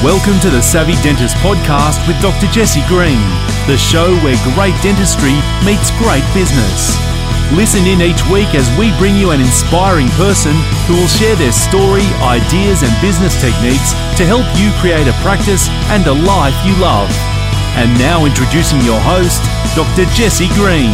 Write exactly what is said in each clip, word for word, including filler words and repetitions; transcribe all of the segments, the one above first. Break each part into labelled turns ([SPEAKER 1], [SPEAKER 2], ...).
[SPEAKER 1] Welcome to the Savvy Dentist podcast with Doctor Jesse Green, the show where great dentistry meets great business. Listen in each week as we bring you an inspiring person who will share their story, ideas and business techniques to help you create a practice and a life you love. And now introducing your host, Doctor Jesse Green.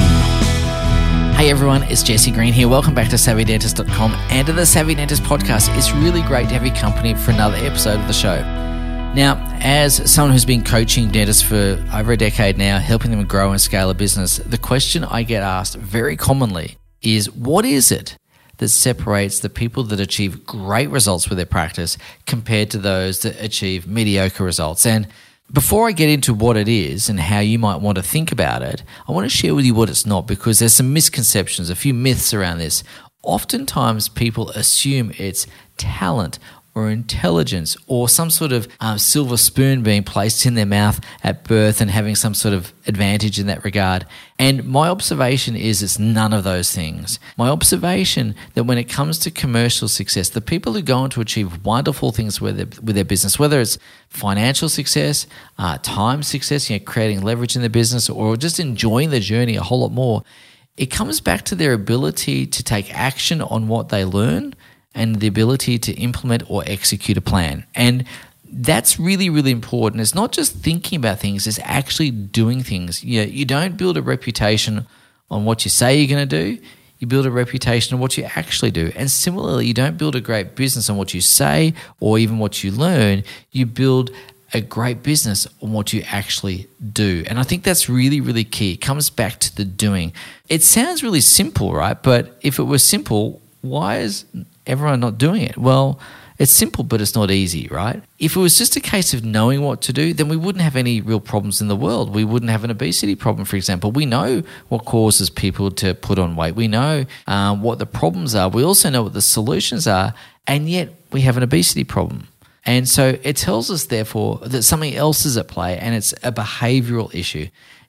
[SPEAKER 2] Hey everyone, it's Jesse Green here. Welcome back to savvy dentist dot com and to the Savvy Dentist podcast. It's really great to have your company for another episode of the show. Now, as someone who's been coaching dentists for over a decade now, helping them grow and scale a business, the question I get asked very commonly is, what is it that separates the people that achieve great results with their practice compared to those that achieve mediocre results? And before I get into what it is and how you might want to think about it, I want to share with you what it's not, because there's some misconceptions, a few myths around this. Oftentimes people assume it's talent or intelligence or some sort of um, silver spoon being placed in their mouth at birth and having some sort of advantage in that regard. And my observation is it's none of those things. My observation that when it comes to commercial success, the people who go on to achieve wonderful things with their, with their business, whether it's financial success, uh, time success, you know, creating leverage in their business, or just enjoying the journey a whole lot more, it comes back to their ability to take action on what they learn and the ability to implement or execute a plan. And that's really, really important. It's not just thinking about things, it's actually doing things. You know, you don't build a reputation on what you say you're going to do, you build a reputation on what you actually do. And similarly, you don't build a great business on what you say or even what you learn, you build a great business on what you actually do. And I think that's really, really key. It comes back to the doing. It sounds really simple, right? But if it was simple, why is everyone not doing it? Well, it's simple, but it's not easy, right? If it was just a case of knowing what to do, then we wouldn't have any real problems in the world. We wouldn't have an obesity problem, for example. We know what causes people to put on weight. We know um, what the problems are. We also know what the solutions are, and yet we have an obesity problem. And so it tells us, therefore, that something else is at play, and it's a behavioral issue.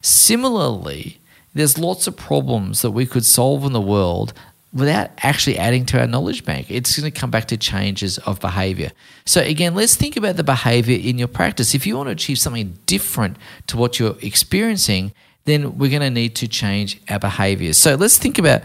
[SPEAKER 2] Similarly, there's lots of problems that we could solve in the world without actually adding to our knowledge bank. It's going to come back to changes of behavior. So again, let's think about the behavior in your practice. If you want to achieve something different to what you're experiencing, then we're going to need to change our behaviors. So let's think about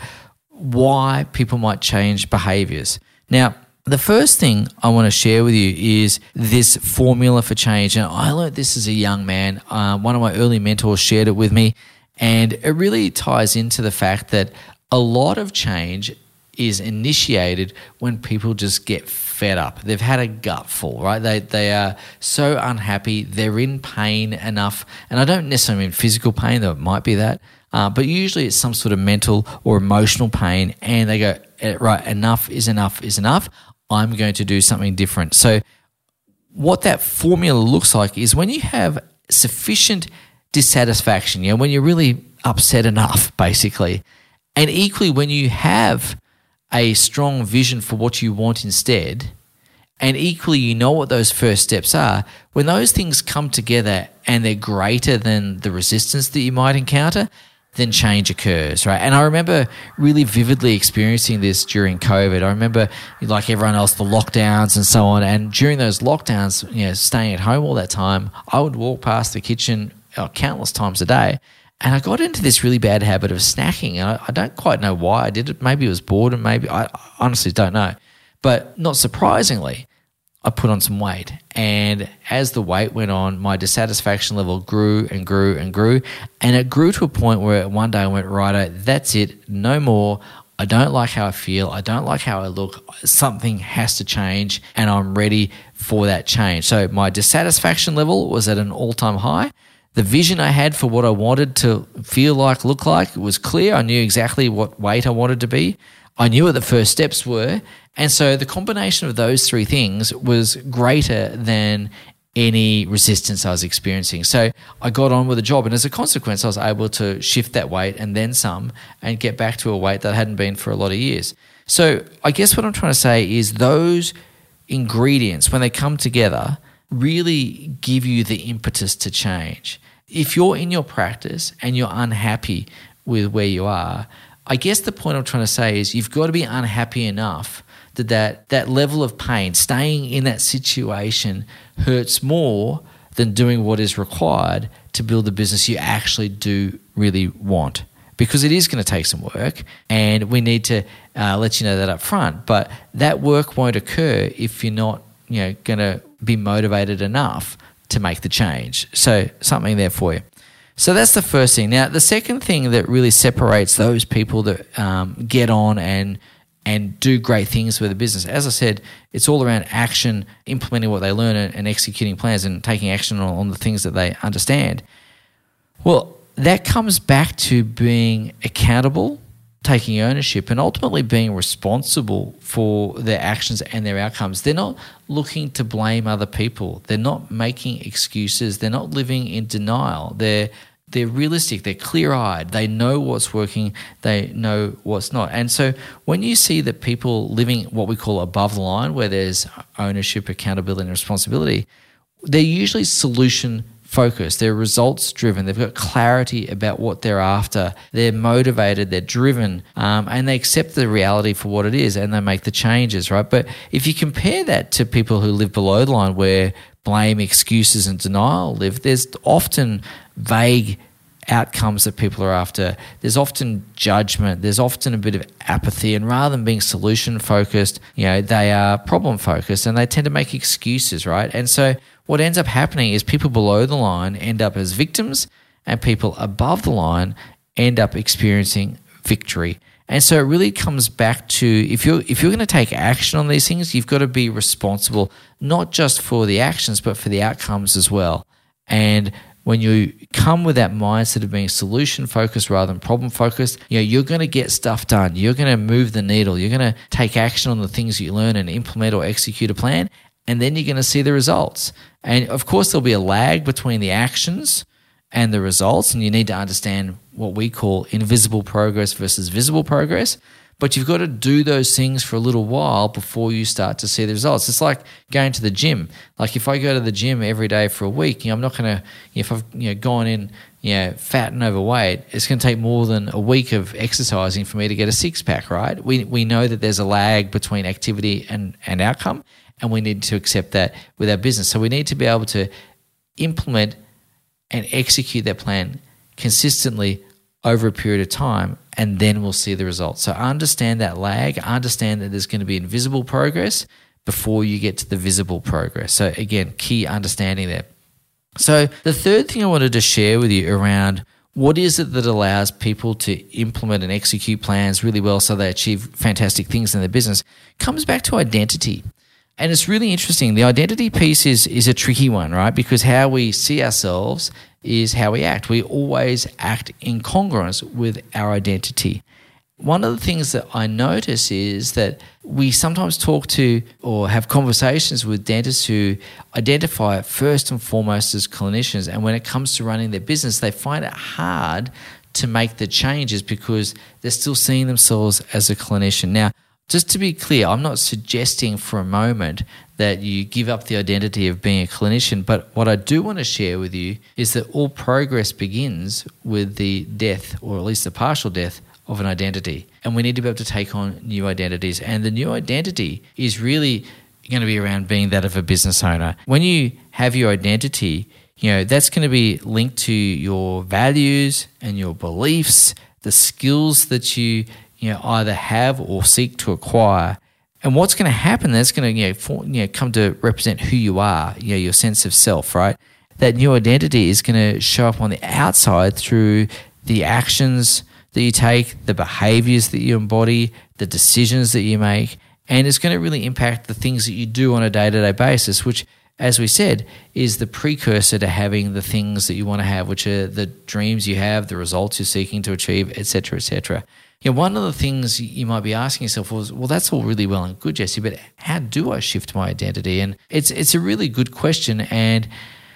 [SPEAKER 2] why people might change behaviors. Now, the first thing I want to share with you is this formula for change. And I learned this as a young man. Uh, one of my early mentors shared it with me, and it really ties into the fact that a lot of change is initiated when people just get fed up. They've had a gutful, right? They they are so unhappy. They're in pain enough. And I don't necessarily mean physical pain, though it might be that. Uh, but usually it's some sort of mental or emotional pain. And they go, right, enough is enough is enough. I'm going to do something different. So what that formula looks like is when you have sufficient dissatisfaction, you know, when you're really upset enough, basically. And equally, when you have a strong vision for what you want instead, and equally you know what those first steps are, when those things come together and they're greater than the resistance that you might encounter, then change occurs, right? And I remember really vividly experiencing this during COVID. I remember, like everyone else, the lockdowns and so on. And during those lockdowns, you know, staying at home all that time, I would walk past the kitchen oh, countless times a day. And I got into this really bad habit of snacking. And I, I don't quite know why I did it. Maybe it was boredom. Maybe I honestly don't know. But not surprisingly, I put on some weight. And as the weight went on, my dissatisfaction level grew and grew and grew. And it grew to a point where one day I went, righto, that's it, no more. I don't like how I feel. I don't like how I look. Something has to change, and I'm ready for that change. So my dissatisfaction level was at an all-time high. The vision I had for what I wanted to feel like, look like, was clear. I knew exactly what weight I wanted to be. I knew what the first steps were. And so the combination of those three things was greater than any resistance I was experiencing. So I got on with the job, and as a consequence, I was able to shift that weight and then some and get back to a weight that I hadn't been for a lot of years. So I guess what I'm trying to say is those ingredients, when they come together, really give you the impetus to change. If you're in your practice and you're unhappy with where you are, I guess the point I'm trying to say is you've got to be unhappy enough that that, that level of pain, staying in that situation hurts more than doing what is required to build the business you actually do really want. Because it is going to take some work, and we need to uh, let you know that up front. But that work won't occur if you're not, you know, going to be motivated enough to make the change. So something there for you. So that's the first thing. Now, the second thing that really separates those people that um, get on and and do great things with a business, as I said, it's all around action, implementing what they learn and, and executing plans and taking action on, on the things that they understand. Well, that comes back to being accountable, taking ownership, and ultimately being responsible for their actions and their outcomes. They're not looking to blame other people. They're not making excuses. They're not living in denial. They're they're realistic. They're clear-eyed. They know what's working. They know what's not. And so when you see that people living what we call above the line, where there's ownership, accountability, and responsibility, they're usually solution focused. They're results driven. They've got clarity about what they're after. They're motivated. They're driven, um, and they accept the reality for what it is, and they make the changes, right? But if you compare that to people who live below the line, where blame, excuses, and denial live, there's often vague outcomes that people are after. There's often judgment. There's often a bit of apathy, and rather than being solution focused, you know, they are problem focused, and they tend to make excuses, right? And so what ends up happening is people below the line end up as victims, and people above the line end up experiencing victory. And so it really comes back to, if you're if you're going to take action on these things, you've got to be responsible, not just for the actions, but for the outcomes as well. And when you come with that mindset of being solution-focused rather than problem-focused, you know, you're going to get stuff done. You're going to move the needle. You're going to take action on the things you learn and implement or execute a plan, and then you're going to see the results. And, of course, there'll be a lag between the actions and the results, and you need to understand what we call invisible progress versus visible progress. But you've got to do those things for a little while before you start to see the results. It's like going to the gym. Like if I go to the gym every day for a week, you know, I'm not going to, if I've you know, gone in you know, fat and overweight, it's going to take more than a week of exercising for me to get a six-pack, right? We we know that there's a lag between activity and, and outcome, and we need to accept that with our business. So we need to be able to implement and execute that plan consistently over a period of time, and then we'll see the results. So understand that lag, understand that there's going to be invisible progress before you get to the visible progress. So again, key understanding there. So the third thing I wanted to share with you around what is it that allows people to implement and execute plans really well so they achieve fantastic things in their business comes back to identity. And it's really interesting. The identity piece is is a tricky one, right? Because how we see ourselves is how we act. We always act in congruence with our identity. One of the things that I notice is that we sometimes talk to or have conversations with dentists who identify first and foremost as clinicians, and when it comes to running their business, they find it hard to make the changes because they're still seeing themselves as a clinician. Now, just to be clear, I'm not suggesting for a moment that you give up the identity of being a clinician, but what I do want to share with you is that all progress begins with the death, or at least the partial death, of an identity. And we need to be able to take on new identities. And the new identity is really going to be around being that of a business owner. When you have your identity, you know, that's going to be linked to your values and your beliefs, the skills that you you know, either have or seek to acquire. And what's going to happen, that's going to you know, for, you know, come to represent who you are, you know, your sense of self, right? That new identity is going to show up on the outside through the actions that you take, the behaviors that you embody, the decisions that you make, and it's going to really impact the things that you do on a day-to-day basis, which, as we said, is the precursor to having the things that you want to have, which are the dreams you have, the results you're seeking to achieve, et cetera, et cetera. You know, one of the things you might be asking yourself was, well, that's all really well and good, Jesse, but how do I shift my identity? And it's it's a really good question, and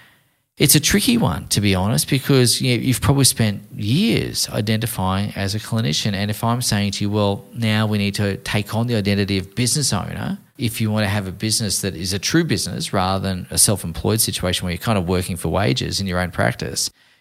[SPEAKER 2] it's a tricky one, to be honest, because you know, you've probably spent years identifying as a clinician. And if I'm saying to you, well, now we need to take on the identity of business owner, if you want to have a business that is a true business rather than a self-employed situation where you're kind of working for wages in your own practice,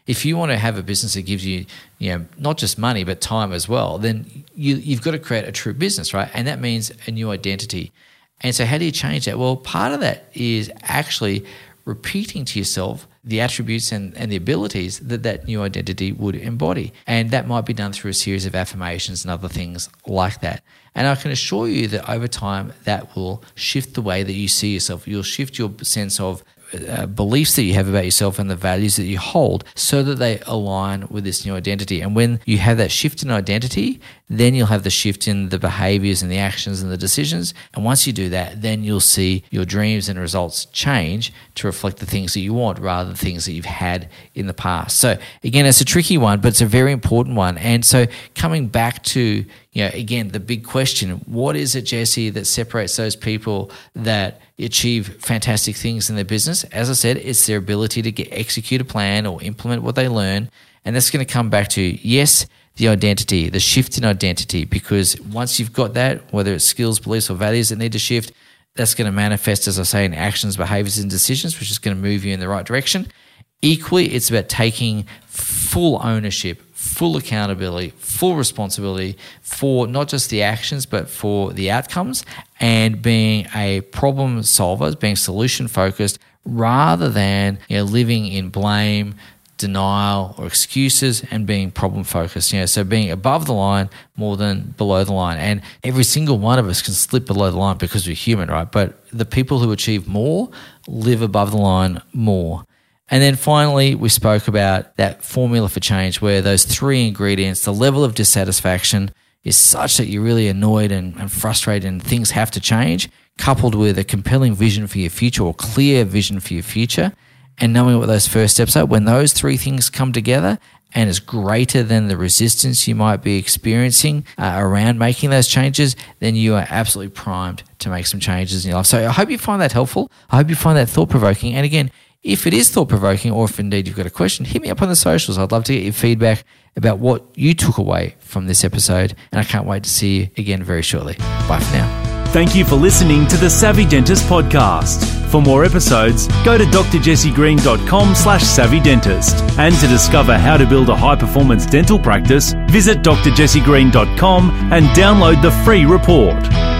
[SPEAKER 2] If you want to have a business that gives you, you know, not just money but time as well, then you, you've got to create a true business, right? And that means a new identity. And so how do you change that? Well, part of that is actually repeating to yourself the attributes and, and the abilities that that new identity would embody. And that might be done through a series of affirmations and other things like that. And I can assure you that over time, that will shift the way that you see yourself. You'll shift your sense of uh, beliefs that you have about yourself and the values that you hold so that they align with this new identity. And when you have that shift in identity, then you'll have the shift in the behaviors and the actions and the decisions. And once you do that, then you'll see your dreams and results change to reflect the things that you want rather than things that you've had in the past. So again, it's a tricky one, but it's a very important one. And so coming back to, you know, again, the big question, what is it, Jesse, that separates those people that achieve fantastic things in their business? As I said, it's their ability to get execute a plan or implement what they learn. And that's going to come back to, yes, the identity, the shift in identity, because once you've got that, whether it's skills, beliefs, or values that need to shift, that's going to manifest, as I say, in actions, behaviors, and decisions, which is going to move you in the right direction. Equally, it's about taking full ownership, full accountability, full responsibility for not just the actions, but for the outcomes, and being a problem solver, being solution focused, rather than, you know, living in blame, denial, or excuses, and being problem focused. You know, so being above the line more than below the line. And every single one of us can slip below the line because we're human, right? But the people who achieve more live above the line more. And then finally, we spoke about that formula for change, where those three ingredients, the level of dissatisfaction is such that you're really annoyed and, and frustrated and things have to change, coupled with a compelling vision for your future or clear vision for your future, and knowing what those first steps are. When those three things come together and is greater than the resistance you might be experiencing uh, around making those changes, then you are absolutely primed to make some changes in your life. So I hope you find that helpful. I hope you find that thought-provoking. And again, if it is thought-provoking, or if indeed you've got a question, hit me up on the socials. I'd love to get your feedback about what you took away from this episode. And I can't wait to see you again very shortly. Bye for now.
[SPEAKER 1] Thank you for listening to the Savvy Dentist podcast. For more episodes, go to drjessegreen.com slash savvy dentist. And to discover how to build a high-performance dental practice, visit drjessegreen dot com and download the free report.